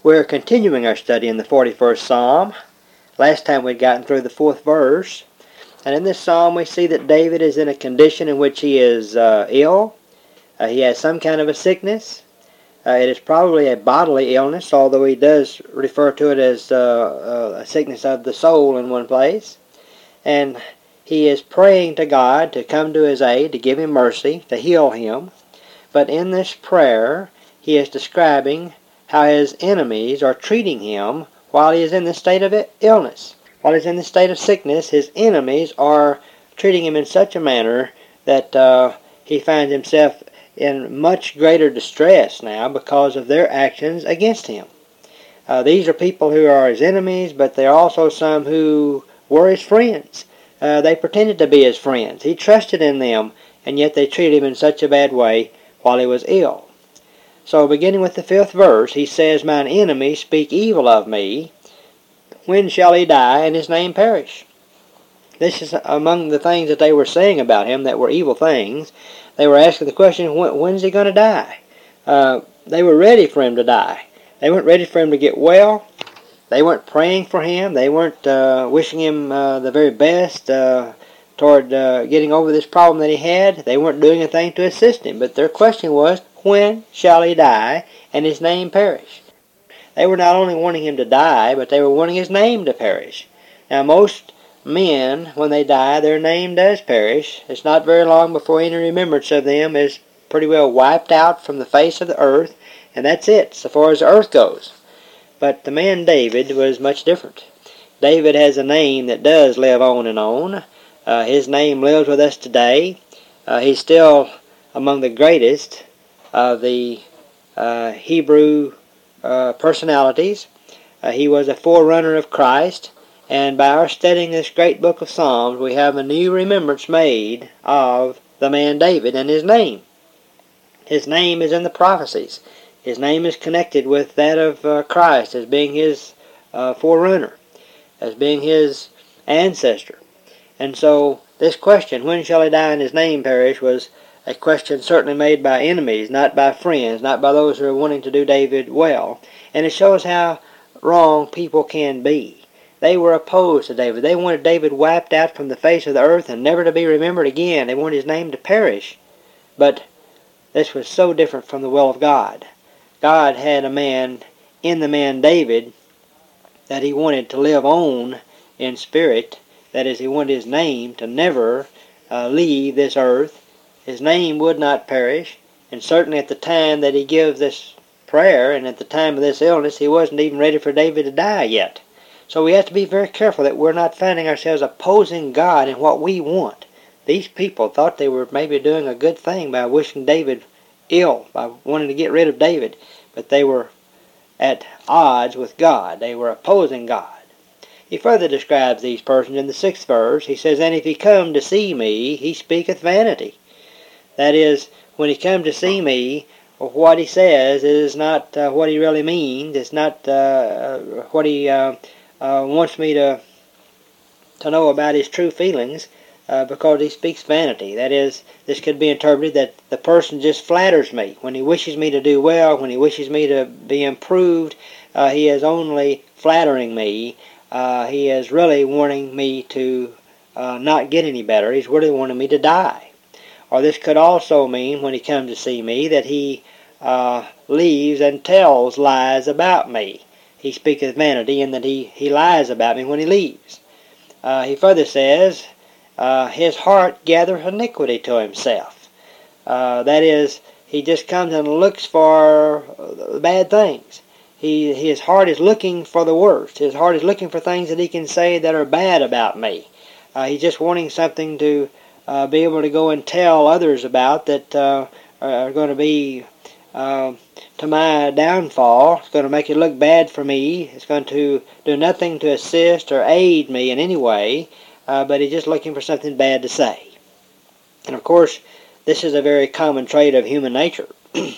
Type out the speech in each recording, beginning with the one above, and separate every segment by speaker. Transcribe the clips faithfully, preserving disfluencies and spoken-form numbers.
Speaker 1: We're continuing our study in the forty-first Psalm. Last time we'd gotten through the fourth verse. And in this psalm we see that David is in a condition in which he is uh, ill. Uh, he has some kind of a sickness. Uh, it is probably a bodily illness, although he does refer to it as uh, uh, a sickness of the soul in one place. And he is praying to God to come to his aid, to give him mercy, to heal him. But in this prayer, he is describing how his enemies are treating him while he is in this state of illness. While he's in this state of sickness, his enemies are treating him in such a manner that uh, he finds himself in much greater distress now because of their actions against him. Uh, these are people who are his enemies, but there are also some who were his friends. Uh, they pretended to be his friends. He trusted in them, and yet they treated him in such a bad way while he was ill. So beginning with the fifth verse, he says, "Mine enemies speak evil of me. When shall he die and his name perish?" This is among the things that they were saying about him that were evil things. They were asking the question, when, when's he going to die? Uh, they were ready for him to die. They weren't ready for him to get well. They weren't praying for him. They weren't uh, wishing him uh, the very best uh, toward uh, getting over this problem that he had. They weren't doing a thing to assist him. But their question was, when shall he die and his name perish? They were not only wanting him to die, but they were wanting his name to perish. Now most men, when they die, their name does perish. It's not very long before any remembrance of them is pretty well wiped out from the face of the earth, and that's it, so far as the earth goes. But the man David was much different. David has a name that does live on and on. Uh, his name lives with us today. Uh, he's still among the greatest of the uh, Hebrew uh, personalities. Uh, he was a forerunner of Christ, and by our studying this great book of Psalms, we have a new remembrance made of the man David and his name. His name is in the prophecies. His name is connected with that of uh, Christ as being his uh, forerunner, as being his ancestor. And so this question, when shall he die and his name perish, was a question certainly made by enemies, not by friends, not by those who are wanting to do David well. And it shows how wrong people can be. They were opposed to David. They wanted David wiped out from the face of the earth and never to be remembered again. They wanted his name to perish. But this was so different from the will of God. God had a man in the man David that he wanted to live on in spirit. That is, he wanted his name to never uh, leave this earth. His name would not perish. And certainly at the time that he gives this prayer and at the time of this illness, he wasn't even ready for David to die yet. So we have to be very careful that we're not finding ourselves opposing God in what we want. These people thought they were maybe doing a good thing by wishing David ill, by wanting to get rid of David, but they were at odds with God. They were opposing God. He further describes these persons in the sixth verse. He says, "And if he come to see me, he speaketh vanity." That is, when he come to see me, what he says is not uh, what he really means. It's not uh, what he uh, uh, wants me to to know about his true feelings, uh, because he speaks vanity. That is, this could be interpreted that the person just flatters me. When he wishes me to do well, when he wishes me to be improved, uh, he is only flattering me. Uh, he is really wanting me to uh, not get any better. He's really wanting me to die. Or this could also mean, when he comes to see me, that he uh, leaves and tells lies about me. He speaketh vanity, in that he, he lies about me when he leaves. Uh, he further says, uh, his heart gathereth iniquity to himself. Uh, that is, he just comes and looks for uh, bad things. He, his heart is looking for the worst. His heart is looking for things that he can say that are bad about me. Uh, he's just wanting something to Uh, be able to go and tell others about that uh, are going to be uh, to my downfall. It's going to make it look bad for me. It's going to do nothing to assist or aid me in any way, uh, but he's just looking for something bad to say. And of course, this is a very common trait of human nature.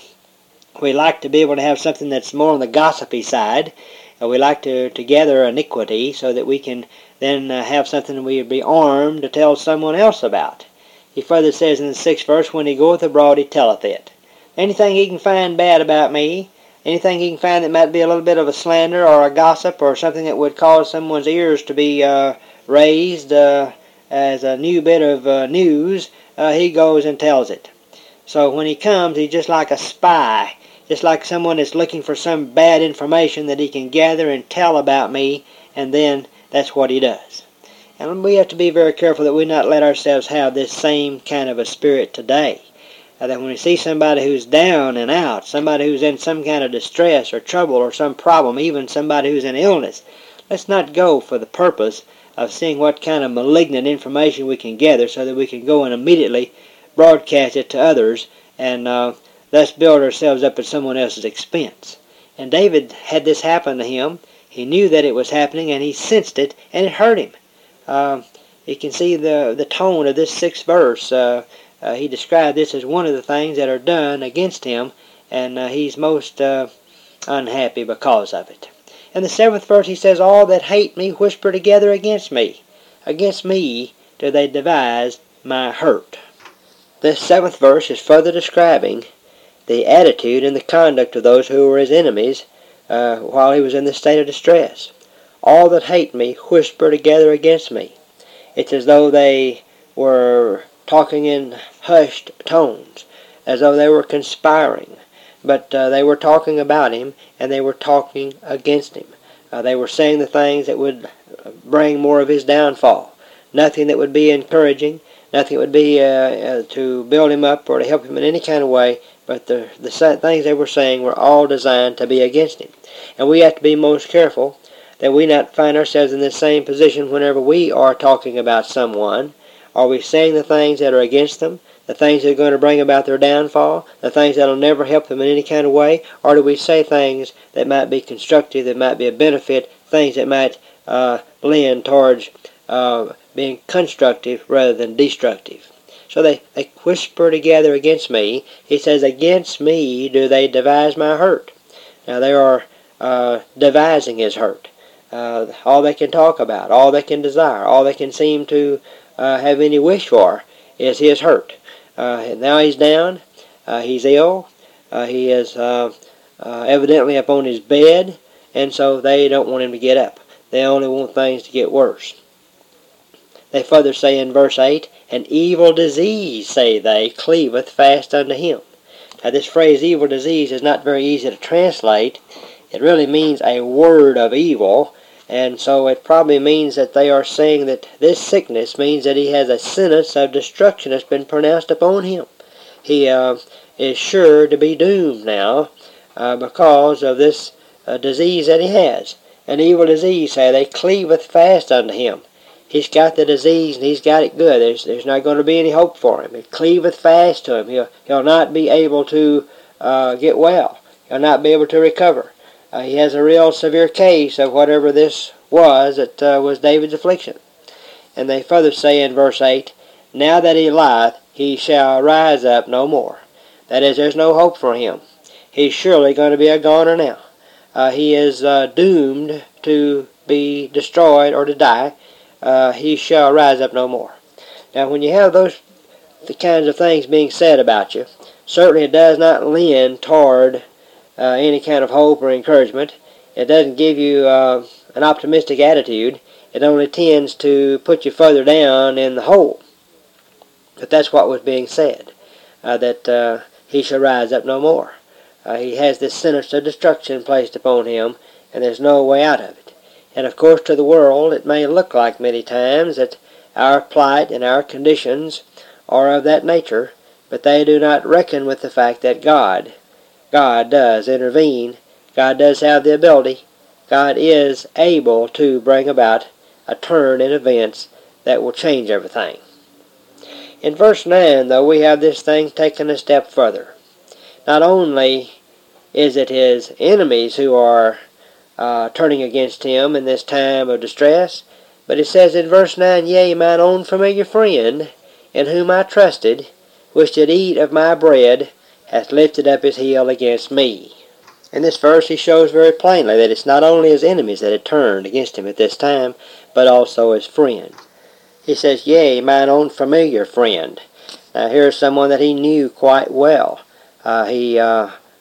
Speaker 1: We like to be able to have something that's more on the gossipy side. Uh, we like to, to gather iniquity so that we can then uh, have something we would be armed to tell someone else about. He further says in the sixth verse, "When he goeth abroad, he telleth it." Anything he can find bad about me, anything he can find that might be a little bit of a slander or a gossip or something that would cause someone's ears to be uh, raised uh, as a new bit of uh, news, uh, he goes and tells it. So when he comes, he's just like a spy, just like someone that's looking for some bad information that he can gather and tell about me, and then that's what he does. And we have to be very careful that we not let ourselves have this same kind of a spirit today. Uh, that when we see somebody who's down and out, somebody who's in some kind of distress or trouble or some problem, even somebody who's in illness, let's not go for the purpose of seeing what kind of malignant information we can gather so that we can go and immediately broadcast it to others and uh, thus build ourselves up at someone else's expense. And David had this happen to him. He knew that it was happening and he sensed it and it hurt him. Uh, you can see the, the tone of this sixth verse. Uh, Uh, he described this as one of the things that are done against him, and uh, he's most uh, unhappy because of it. In the seventh verse he says, all that hate me whisper together against me. Against me do they devise my hurt. This seventh verse is further describing the attitude and the conduct of those who were his enemies uh, while he was in this state of distress. All that hate me whisper together against me. It's as though they were talking in hushed tones, as though they were conspiring, but uh, they were talking about him, and they were talking against him. Uh, they were saying the things that would bring more of his downfall, nothing that would be encouraging, nothing that would be uh, uh, to build him up or to help him in any kind of way, but the, the things they were saying were all designed to be against him. And we have to be most careful that we not find ourselves in the same position whenever we are talking about someone. Are we saying the things that are against them, the things that are going to bring about their downfall, the things that will never help them in any kind of way? Or do we say things that might be constructive, that might be a benefit, things that might uh, lend towards uh, being constructive rather than destructive? So they, they whisper together against me. He says, against me do they devise my hurt. Now they are uh, devising his hurt. Uh, all they can talk about, all they can desire, all they can seem to Uh, have any wish for is his hurt. Uh, and now he's down. Uh, he's ill. Uh, he is uh, uh, evidently up on his bed, and so they don't want him to get up. They only want things to get worse. They further say in verse eight, an evil disease, say they, cleaveth fast unto him. Now this phrase, evil disease, is not very easy to translate. It really means a word of evil. And so it probably means that they are saying that this sickness means that he has a sentence of destruction that's been pronounced upon him. He uh, is sure to be doomed now uh, because of this uh, disease that he has. An evil disease, say they, cleaveth fast unto him. He's got the disease and he's got it good. There's, there's not going to be any hope for him. It cleaveth fast to him. He'll, he'll not be able to uh, get well. He'll not be able to recover. Uh, he has a real severe case of whatever this was that uh, was David's affliction. And they further say in verse eight, now that he lieth, he shall rise up no more. That is, there's no hope for him. He's surely going to be a goner now. Uh, he is uh, doomed to be destroyed or to die. Uh, he shall rise up no more. Now, when you have those the kinds of things being said about you, certainly it does not lend toward Uh, any kind of hope or encouragement. It doesn't give you uh, an optimistic attitude. It only tends to put you further down in the hole. But that's what was being said, uh, that uh, he shall rise up no more. Uh, he has this sentence of destruction placed upon him, and there's no way out of it. And of course to the world it may look like many times that our plight and our conditions are of that nature, but they do not reckon with the fact that God God does intervene. God does have the ability. God is able to bring about a turn in events that will change everything. In verse nine, though, we have this thing taken a step further. Not only is it his enemies who are uh, turning against him in this time of distress, but it says in verse nine, yea, mine own familiar friend, in whom I trusted, which did eat of my bread, hath lifted up his heel against me. In this verse he shows very plainly that it's not only his enemies that had turned against him at this time, but also his friend. He says, yea, mine own familiar friend. Now here's someone that he knew quite well. Uh, he uh,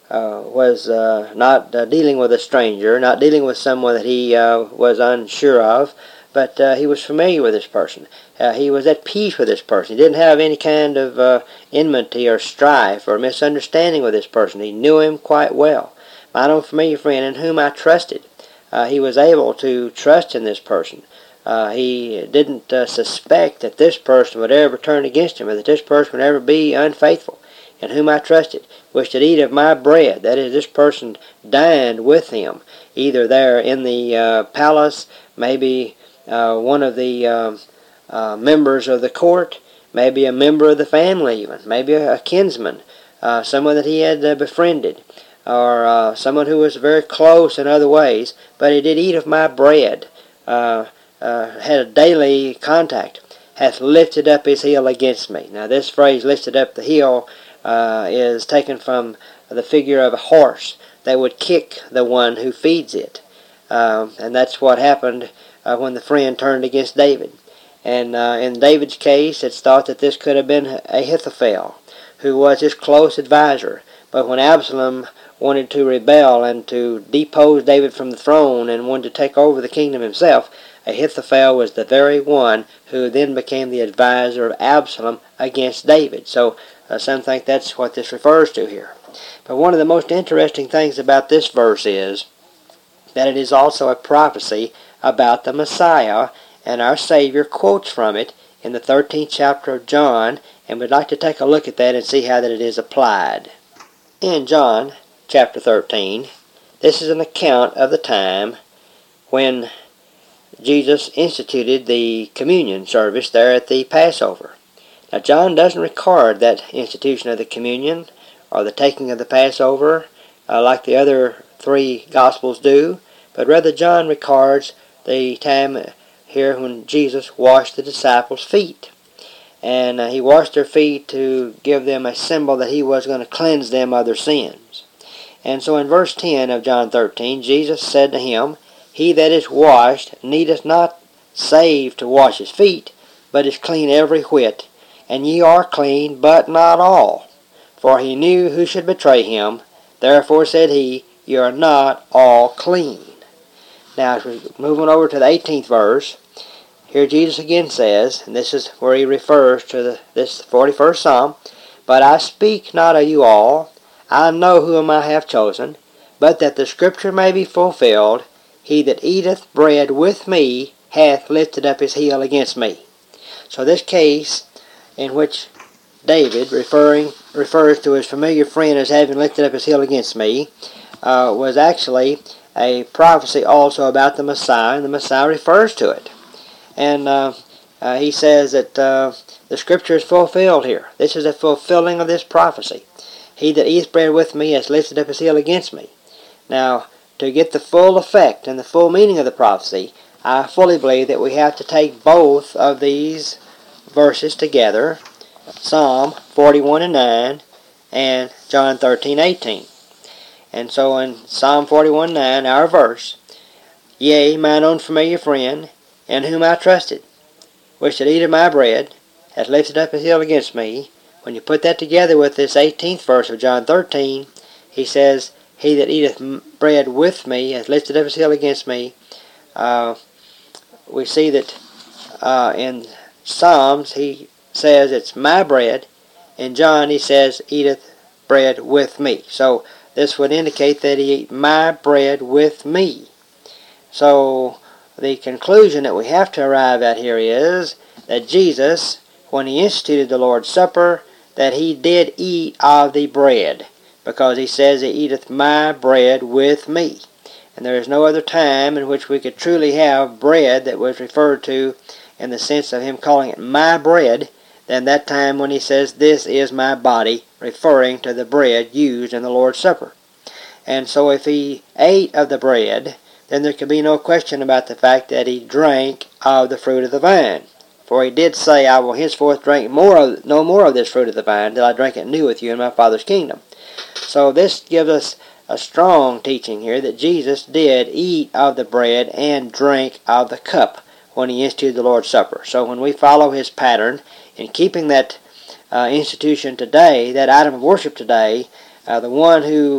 Speaker 1: uh, was uh, not uh, dealing with a stranger, not dealing with someone that he uh, was unsure of, but uh, he was familiar with this person. Uh, he was at peace with this person. He didn't have any kind of uh, enmity or strife or misunderstanding with this person. He knew him quite well. Mine own familiar friend in whom I trusted. Uh, he was able to trust in this person. Uh, he didn't uh, suspect that this person would ever turn against him, or that this person would ever be unfaithful, in whom I trusted, which did eat of my bread. That is, this person dined with him, either there in the uh, palace, maybe uh, one of the um, uh, members of the court, maybe a member of the family even, maybe a, a kinsman, uh, someone that he had uh, befriended, or uh, someone who was very close in other ways, but he did eat of my bread, uh, uh, had a daily contact, hath lifted up his heel against me. Now this phrase, lifted up the heel, uh, is taken from the figure of a horse that would kick the one who feeds it. Um, and that's what happened uh, when the friend turned against David. And uh, in David's case, it's thought that this could have been Ahithophel, who was his close advisor. But when Absalom wanted to rebel and to depose David from the throne and wanted to take over the kingdom himself, Ahithophel was the very one who then became the advisor of Absalom against David. So uh, some think that's what this refers to here. But one of the most interesting things about this verse is that it is also a prophecy about the Messiah, and our Savior quotes from it in the thirteenth chapter of John, and we'd like to take a look at that and see how that it is applied. In John chapter thirteen, this is an account of the time when Jesus instituted the communion service there at the Passover. Now John doesn't record that institution of the communion or the taking of the Passover uh, like the other three Gospels do, but rather John records the time here when Jesus washed the disciples' feet. And uh, he washed their feet to give them a symbol that he was going to cleanse them of their sins. And so in verse ten of John thirteen, Jesus said to him, He that is washed needeth not save to wash his feet, but is clean every whit. And ye are clean, but not all. For he knew who should betray him. Therefore said he, Ye are not all clean. Now, as we move on over to the eighteenth verse, here Jesus again says, and this is where he refers to the, this forty-first Psalm, But I speak not of you all, I know whom I have chosen, but that the Scripture may be fulfilled, He that eateth bread with me hath lifted up his heel against me. So this case in which David, referring refers to his familiar friend as having lifted up his heel against me, uh, was actually a prophecy also about the Messiah, and the Messiah refers to it. And uh, uh, he says that uh, the Scripture is fulfilled here. This is a fulfilling of this prophecy. He that eateth bread with me has lifted up his heel against me. Now, to get the full effect and the full meaning of the prophecy, I fully believe that we have to take both of these verses together, Psalm forty-one and nine and John thirteen eighteen. And so in Psalm forty-one nine, our verse, Yea, mine own familiar friend, in whom I trusted, which did eat of my bread, hath lifted up his heel against me. When you put that together with this eighteenth verse of John thirteen, he says, He that eateth bread with me hath lifted up his heel against me. Uh, we see that uh, in Psalms he says it's my bread. In John he says, eateth bread with me. So this would indicate that he ate my bread with me. So the conclusion that we have to arrive at here is that Jesus, when he instituted the Lord's Supper, that he did eat of the bread, because he says he eateth my bread with me. And there is no other time in which we could truly have bread that was referred to in the sense of him calling it my bread than that time when he says, This is my body, referring to the bread used in the Lord's Supper. And so if he ate of the bread, then there can be no question about the fact that he drank of the fruit of the vine. For he did say, I will henceforth drink more of, no more of this fruit of the vine, till I drink it new with you in my Father's kingdom. So this gives us a strong teaching here that Jesus did eat of the bread and drink of the cup when he instituted the Lord's Supper. So when we follow his pattern in keeping that uh, institution today, that item of worship today, uh, the one who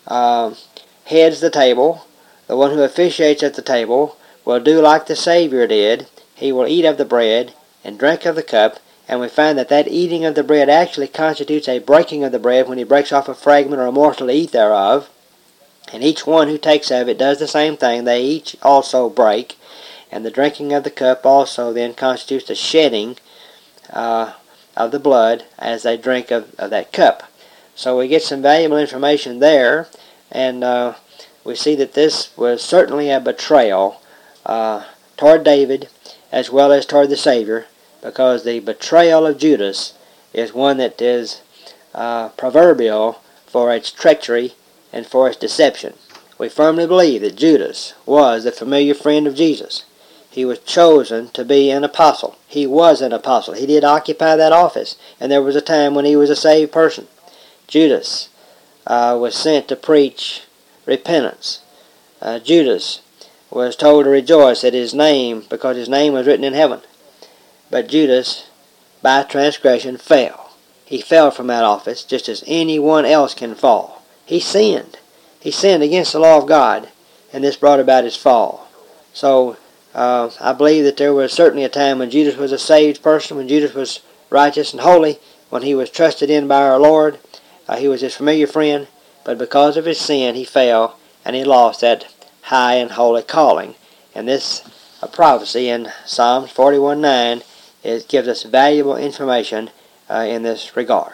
Speaker 1: uh, heads the table, the one who officiates at the table, will do like the Savior did. He will eat of the bread and drink of the cup, and we find that that eating of the bread actually constitutes a breaking of the bread when he breaks off a fragment or a morsel to eat thereof. And each one who takes of it does the same thing. They each also break. And the drinking of the cup also then constitutes the shedding uh, of the blood as they drink of, of that cup. So we get some valuable information there. And uh, we see that this was certainly a betrayal uh, toward David as well as toward the Savior, because the betrayal of Judas is one that is uh, proverbial for its treachery and for its deception. We firmly believe that Judas was a familiar friend of Jesus. He was chosen to be an apostle. He was an apostle. He did occupy that office, and there was a time when he was a saved person. Judas uh, was sent to preach repentance. Uh, Judas was told to rejoice at his name because his name was written in heaven. But Judas, by transgression, fell. He fell from that office just as anyone else can fall. He sinned. He sinned against the law of God, and this brought about his fall. So uh, I believe that there was certainly a time when Judas was a saved person, when Judas was righteous and holy, when he was trusted in by our Lord. Uh, he was his familiar friend, but because of his sin he fell, and he lost that high and holy calling. And this uh, prophecy in Psalms forty-one nine is, gives us valuable information uh, in this regard.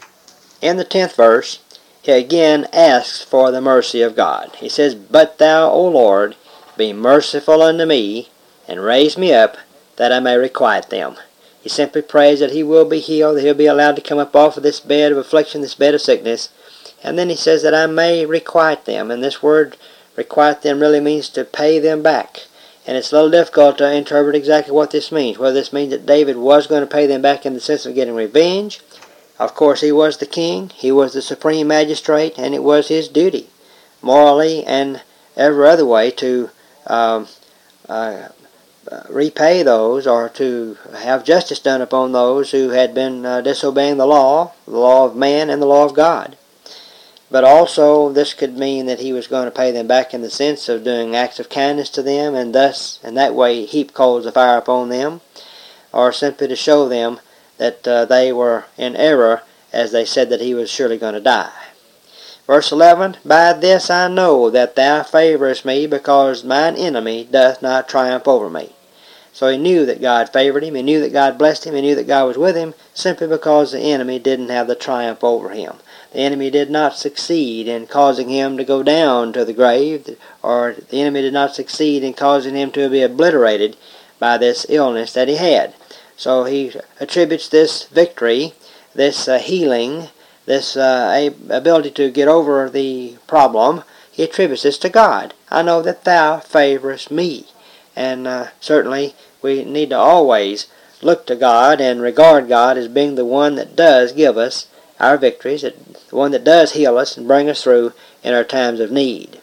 Speaker 1: In the tenth verse, he again asks for the mercy of God. He says, "But thou, O Lord, be merciful unto me, and raise me up, that I may requite them." He simply prays that he will be healed, that he'll be allowed to come up off of this bed of affliction, this bed of sickness. And then he says that I may requite them. And this word, requite them, really means to pay them back. And it's a little difficult to interpret exactly what this means. Whether this means that David was going to pay them back in the sense of getting revenge. Of course, he was the king, he was the supreme magistrate, and it was his duty, morally and every other way, to um, uh, repay those, or to have justice done upon those who had been uh, disobeying the law, the law of man and the law of God. But also this could mean that he was going to pay them back in the sense of doing acts of kindness to them, and thus, in that way, heap coals of fire upon them, or simply to show them that uh, they were in error, as they said that he was surely going to die. Verse eleven, "By this I know that thou favorest me, because mine enemy doth not triumph over me." So he knew that God favored him, he knew that God blessed him, he knew that God was with him, simply because the enemy didn't have the triumph over him. The enemy did not succeed in causing him to go down to the grave, or the enemy did not succeed in causing him to be obliterated by this illness that he had. So he attributes this victory, this uh, healing, this uh, ability to get over the problem, he attributes this to God. I know that thou favorest me. And uh, certainly we need to always look to God and regard God as being the one that does give us our victories, the one that does heal us and bring us through in our times of need.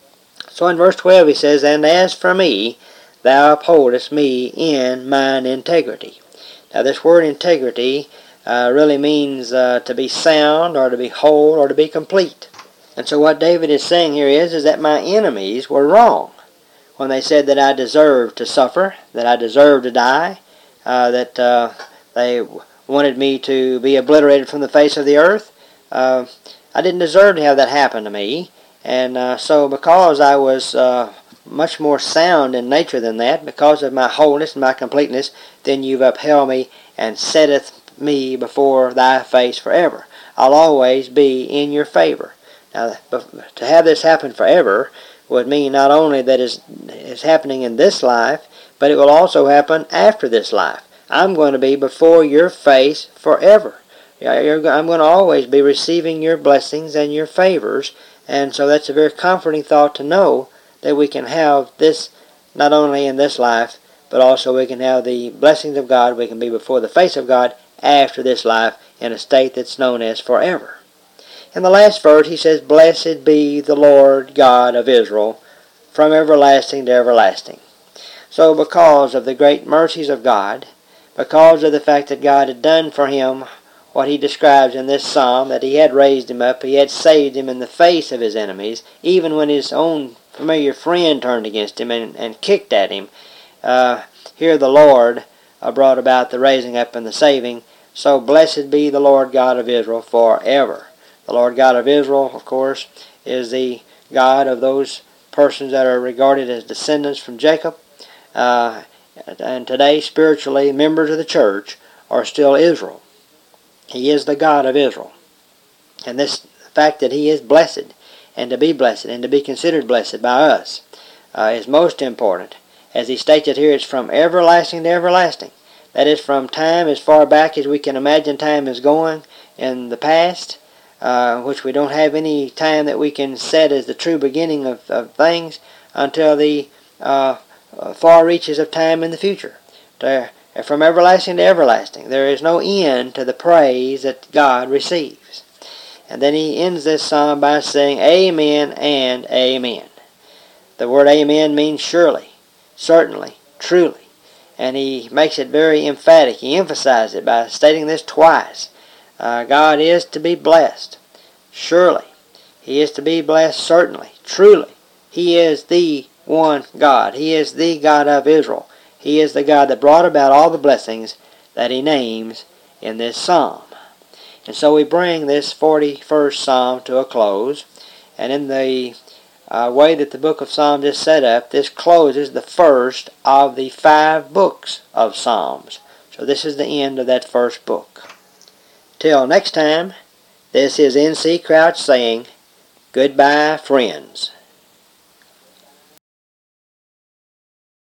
Speaker 1: So in verse twelve he says, "And as for me, thou upholdest me in mine integrity." Now this word integrity uh, really means uh, to be sound, or to be whole, or to be complete. And so what David is saying here is, is that my enemies were wrong when they said that I deserved to suffer, that I deserved to die, uh, that uh, they wanted me to be obliterated from the face of the earth. Uh, I didn't deserve to have that happen to me. And uh, so because I was uh, much more sound in nature than that, because of my wholeness and my completeness, then you've upheld me and setteth me before thy face forever. I'll always be in your favor. Now, to have this happen forever would mean not only that it's happening in this life, but it will also happen after this life. I'm going to be before your face forever. I'm going to always be receiving your blessings and your favors, and so that's a very comforting thought to know that we can have this not only in this life, but also we can have the blessings of God. We can be before the face of God after this life in a state that's known as forever. In the last verse he says, "Blessed be the Lord God of Israel, from everlasting to everlasting." So because of the great mercies of God, because of the fact that God had done for him what he describes in this psalm, that he had raised him up, he had saved him in the face of his enemies, even when his own familiar friend turned against him and, and kicked at him. Uh, here the Lord uh, brought about the raising up and the saving. So blessed be the Lord God of Israel forever. The Lord God of Israel, of course, is the God of those persons that are regarded as descendants from Jacob. Uh, and today, spiritually, members of the church are still Israel. He is the God of Israel. And this fact that he is blessed, and to be blessed, and to be considered blessed by us, uh, is most important. As he states it here, it's from everlasting to everlasting. That is, from time as far back as we can imagine time is going in the past, uh, which we don't have any time that we can set as the true beginning of, of things, until the uh, far reaches of time in the future. To, from everlasting to everlasting. There is no end to the praise that God receives. And then he ends this psalm by saying, Amen and Amen. The word Amen means surely, certainly, truly. And he makes it very emphatic. He emphasizes it by stating this twice. Uh, God is to be blessed, surely. He is to be blessed, certainly, truly. He is the one God. He is the God of Israel. He is the God that brought about all the blessings that he names in this psalm. And so we bring this forty-first psalm to a close. And in the uh, way that the book of Psalms is set up, this closes the first of the five books of Psalms. So this is the end of that first book. Till next time, this is N C Crouch saying, goodbye, friends.